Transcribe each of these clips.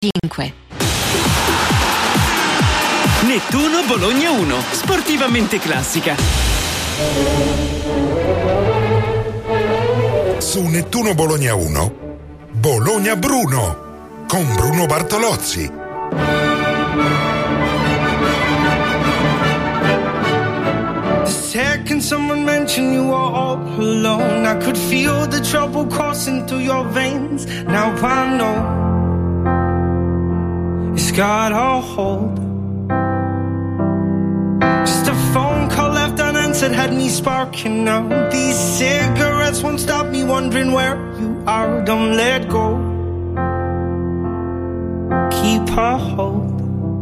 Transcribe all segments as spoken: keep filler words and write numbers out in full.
cinque. Nettuno Bologna uno, sportivamente classica. Su Nettuno Bologna uno, Bologna Bruno, con Bruno Bartolozzi. The second someone mentioned you were all alone, I could feel the trouble coursing through your veins. Now I know it's got a hold. Just a phone call left unanswered had me sparking now. These cigarettes won't stop me wondering where you are. Don't let go, keep a hold.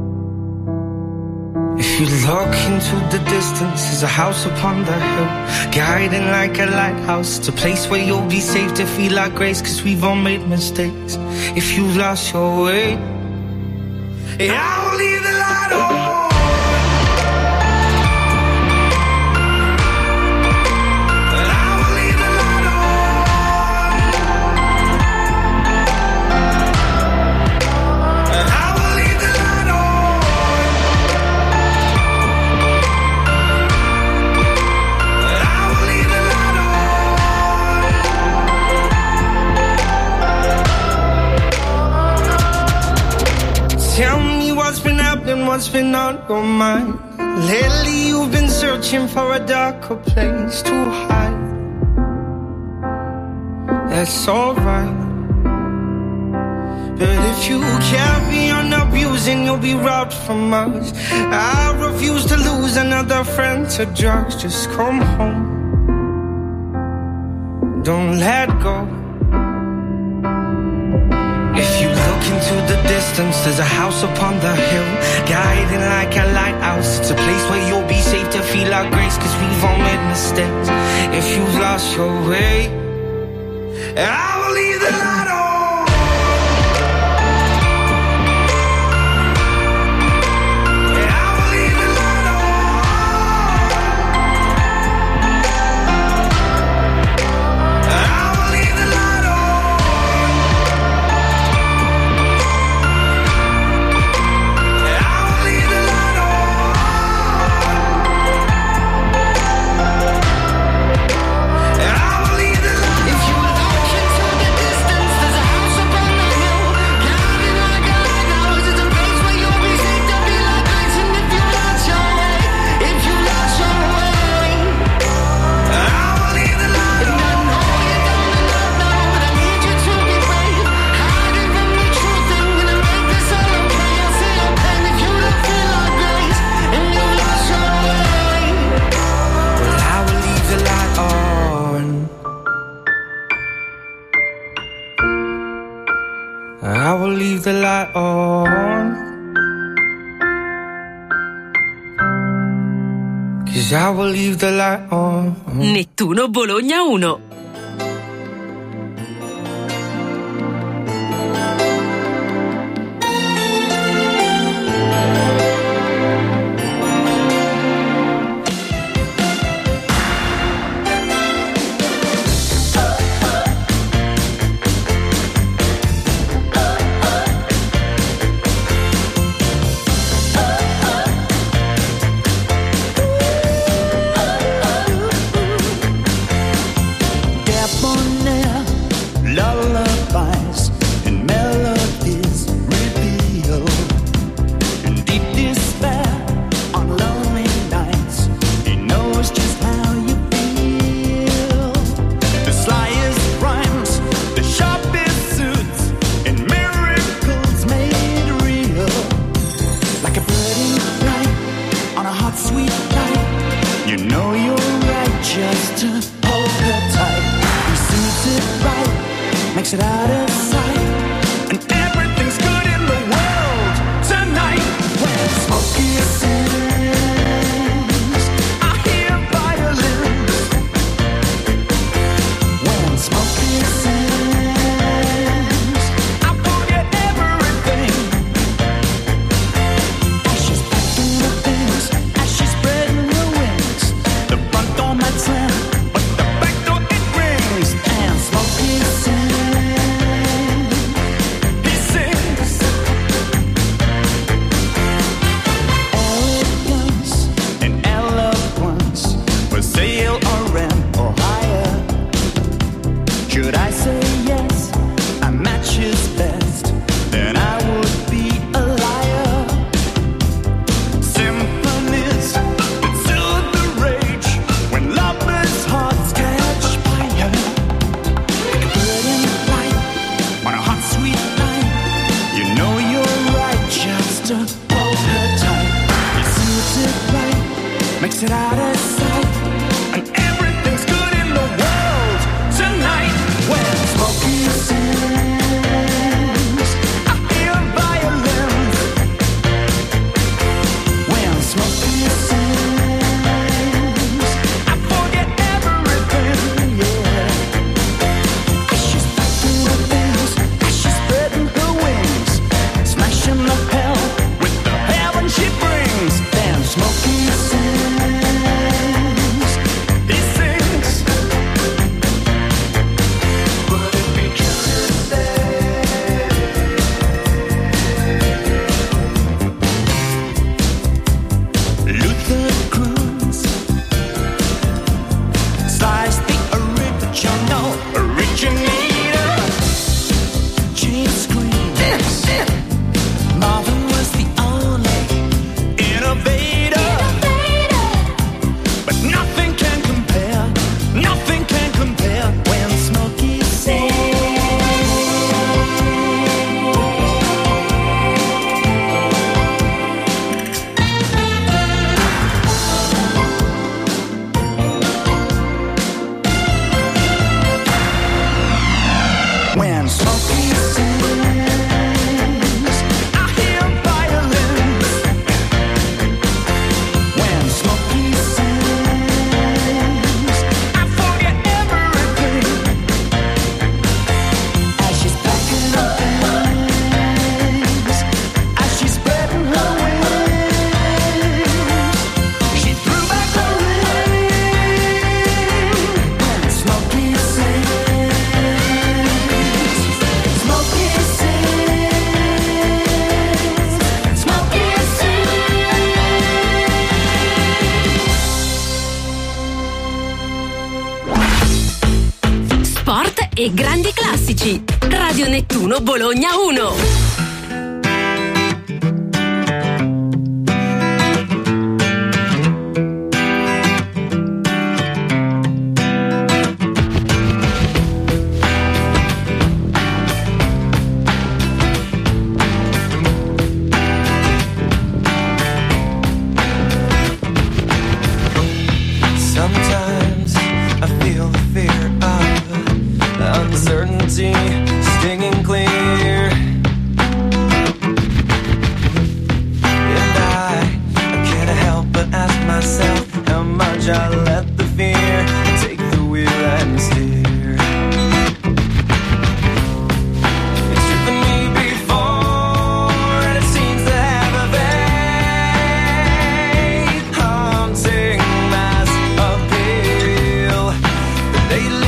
If you look into the distance, there's a house upon the hill, guiding like a lighthouse. It's a place where you'll be safe to feel like grace, cause we've all made mistakes. If you've lost your way, I will leave the light on. Tell me what's been happening, what's been on your mind. Lately you've been searching for a darker place to hide. That's alright, but if you carry on abusing, you'll be robbed from us. I refuse to lose another friend to drugs. Just come home, don't let go. If you look into the distance, there's a house upon the hill, guiding like a lighthouse. It's a place where you'll be safe to feel our grace, cause we've all made mistakes. If you've lost your way, I will leave the light on. I will leave the light on, 'cause I will leave the light on. Nettuno Bologna uno. e grandi classici. Radio Nettuno Bologna uno. Stinging clear, and I, I can't help but ask myself how much I let the fear take the wheel and steer. It's driven me before, and it seems to have a vague, haunting mass appeal. But lately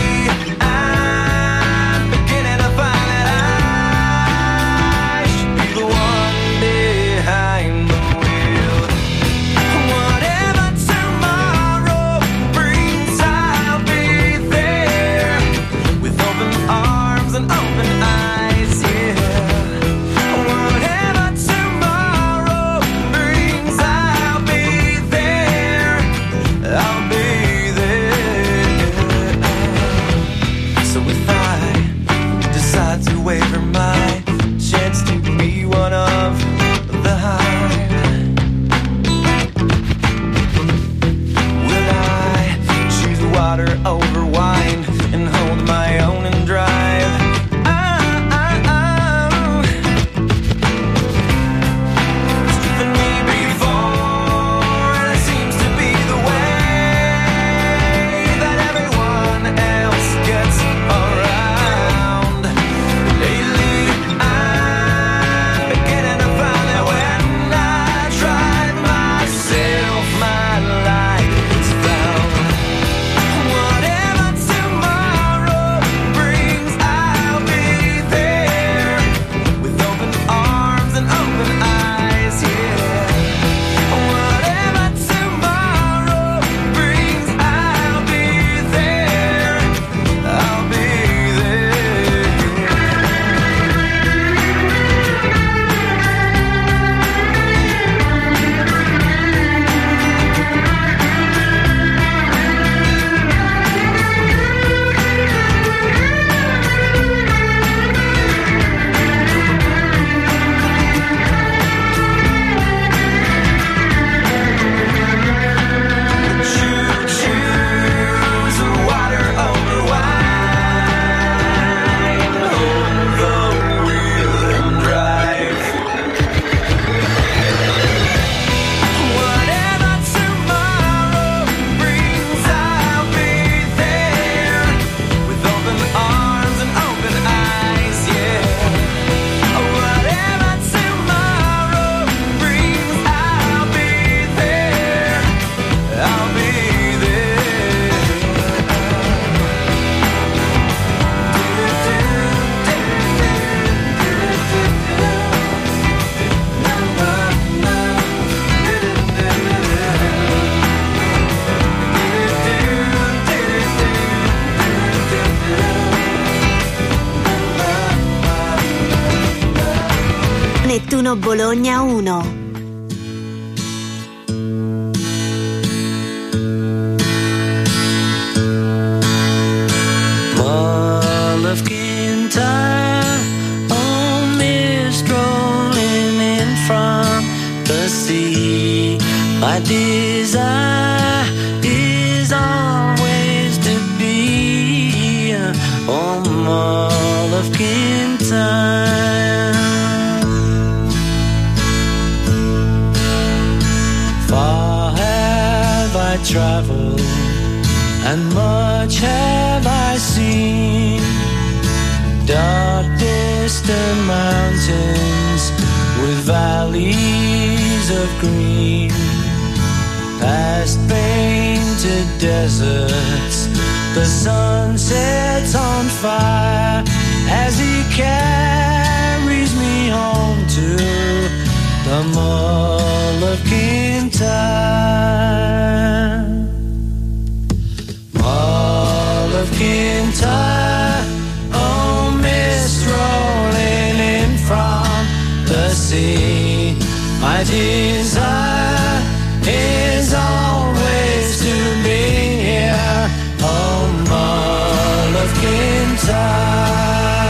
over wine and hold my own and drive. Oh, oh, oh. It's driven me before, and it seems to be the way that everyone else gets around. Lately I'm beginning to find that when I drive myself, my life is found. Nettuno Bologna uno. Mall of Kintyre, oh, mist rolling in from the sea. My desire is always to be on Mall of Kintyre. Far have I traveled, and much have I seen. Dark distant mountains with valleys of green, past painted deserts, the sun sets on fire as he carries me home to the Mall of Kintyre. Mall of Kintyre, sea. My desire is always to be here on Mull of Kintyre.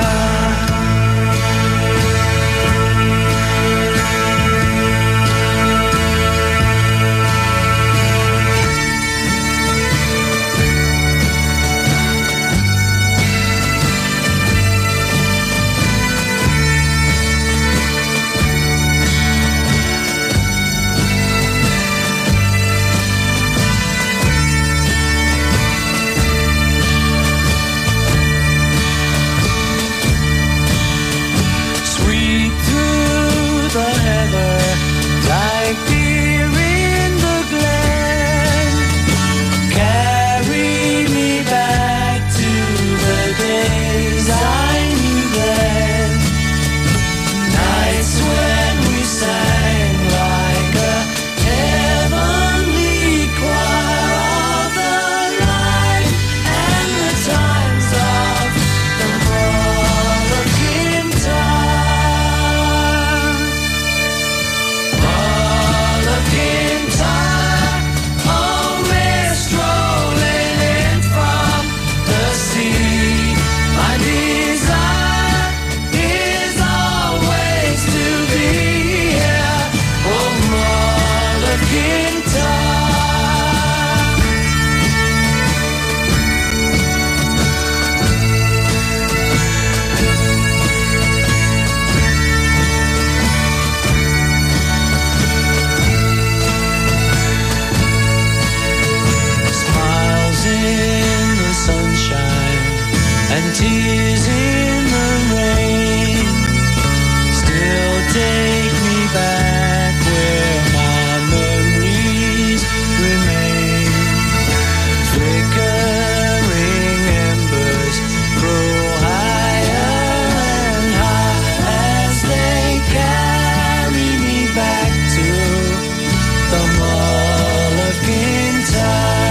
Tears in the rain still take me back where my memories remain. Flickering embers grow higher and high as they carry me back to the Mull of Kintyre.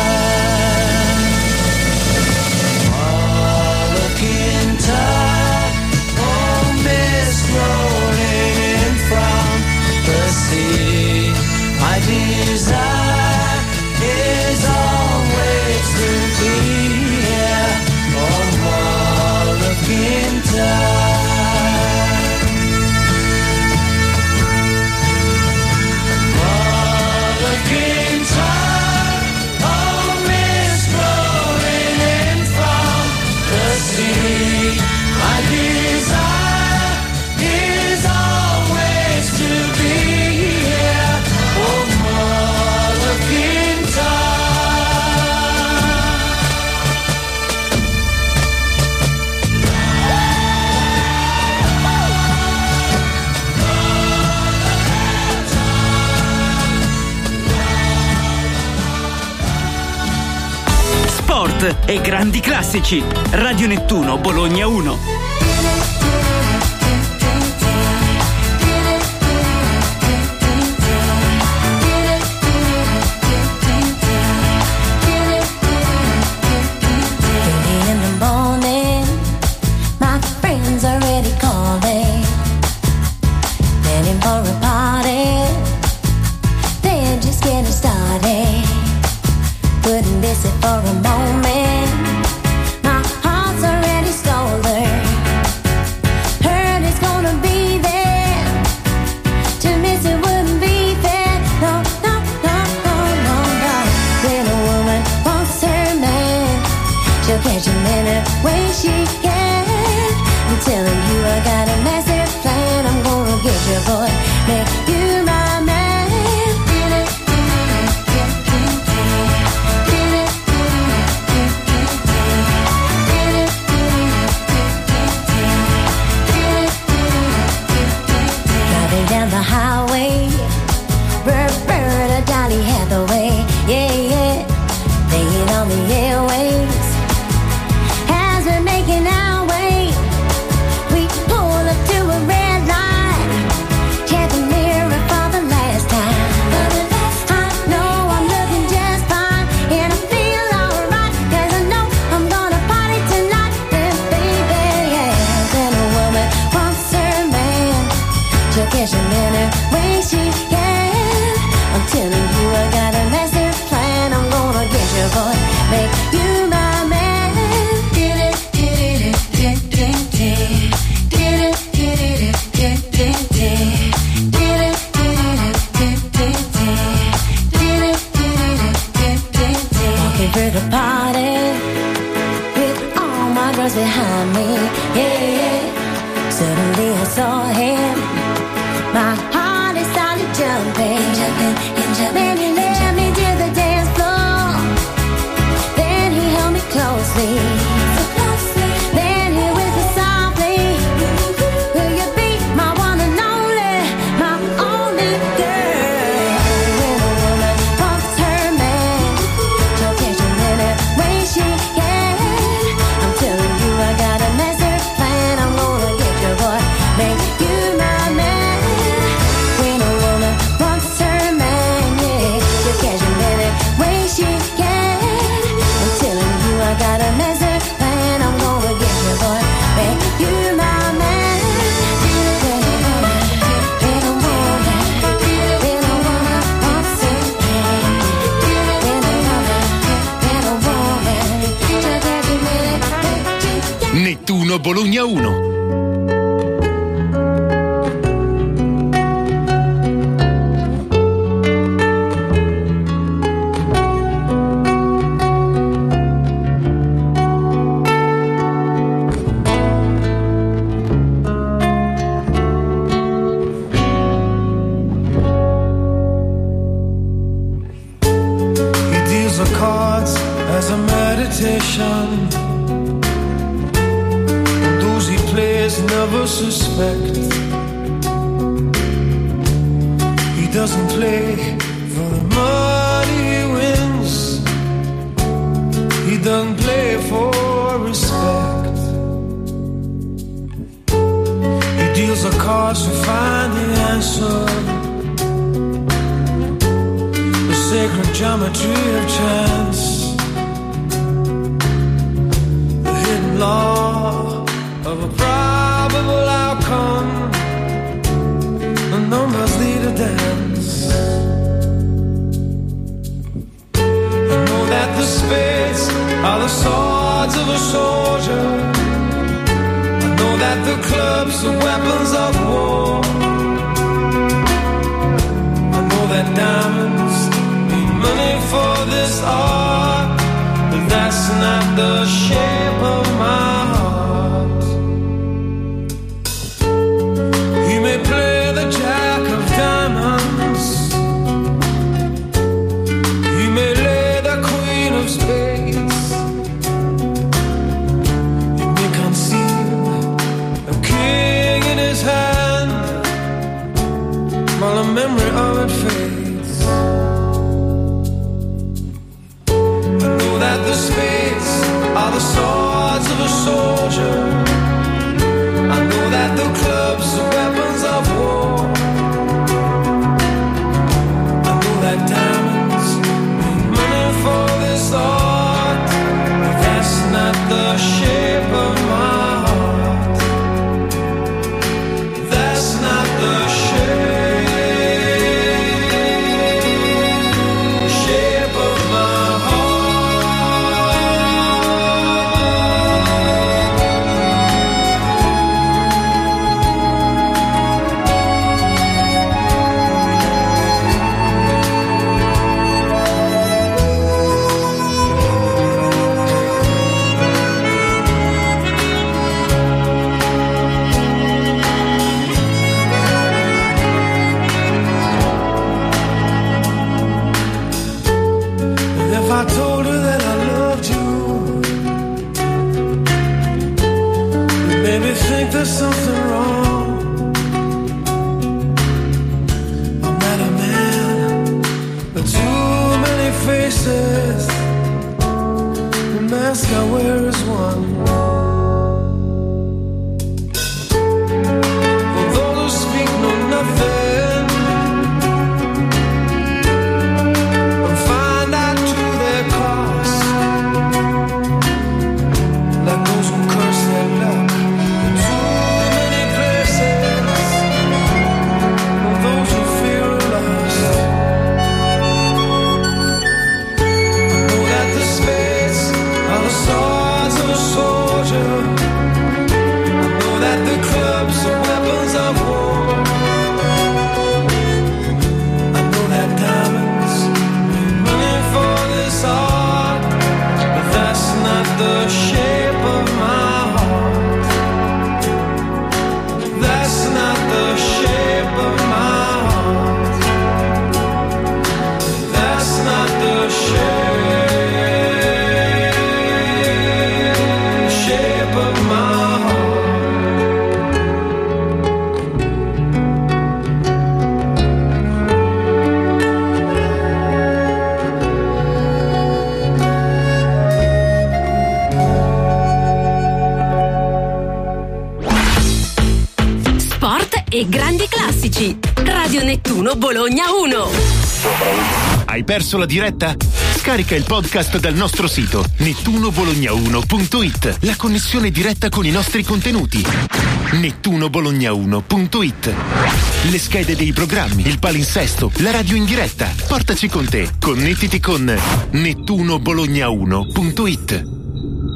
My desire is always to be here on Mull of Kintyre. Mull of Kintyre, oh mist rolling in from the sea. My desire is always to be Sport e grandi classici. Radio Nettuno Bologna uno. For a moment, my heart's already stolen. Hurt is gonna be there. To miss it wouldn't be fair. No, no, no, no, no, no. When a woman wants her man, she'll catch him any way she can. I'm telling you, I got a massive plan. I'm gonna get you, boy, make you my man. Down the highway, Roberta, Dolly Hathaway, yeah, yeah, playing on the airwaves. As we're making our way, we pull up to a red light. Check the mirror for the last time. I know I'm looking just fine, and I feel alright, 'cause I know I'm gonna party tonight. And baby, yeah, when a woman wants her man, she'll get catch him any way she can. I'm telling you, I got a master plan. I'm gonna get you, boy, make you my man. Did it, did it, did it, did it, did it, did it, did it, did it, did it, did it. Walking through the party with all my girls behind me, yeah, yeah. Suddenly I saw him. My heart is started jumping, jumping, and jumping. Then he led me to the dance floor. Then he held me closely, so closely. Then he whispered softly, will you be my one and only, my only girl? When a woman wants her man, she'll catch him any way she can. I'm telling you, I got a master plan. I'm gonna get you, boy, make you my man. When a woman wants her man, yeah, she'll catch him any way she can. I'm telling you, I got a master plan. I'm gonna get you, boy, make you my man. When a woman, when a woman wants her man, when a woman, when a woman, she'll catch him any way she can. Nettuno Bologna uno. He deals the cards as a meditation, and those he plays never suspect. He doesn't play for the money he wins. He doesn't play for respect. He deals the cards to find the answer, the sacred geometry of chance, the hidden law of a probable outcome. The numbers lead a dance. I know that the spades are the swords of a soldier. I know that the clubs are weapons of war. I know that diamonds need money for this art, but that's not the shape of my heart. He may play the jack of diamonds, he may lay the queen of spades, he may conceal a king in his hand while the memory of it fades. I know that the spades are the swords of a soldier. I know that the clubs are weapons of war. I know that diamonds need money for this art, but that's not the shape of my heart. That's not the shape, shape of my heart. And if I told her that I loved you, it made me think there's something wrong. I'm not a man, but too many faces. The mask I wear is one. For those who speak know nothing and find out to their cost, like those who curse their luck in too many places. classici. Radio Nettuno Bologna uno. Hai perso la diretta? Scarica il podcast dal nostro sito nettuno bologna uno punto it. La connessione diretta con i nostri contenuti. nettuno bologna uno punto it. Le schede dei programmi, il palinsesto, la radio in diretta. Portaci con te. Connettiti con nettuno bologna uno punto it.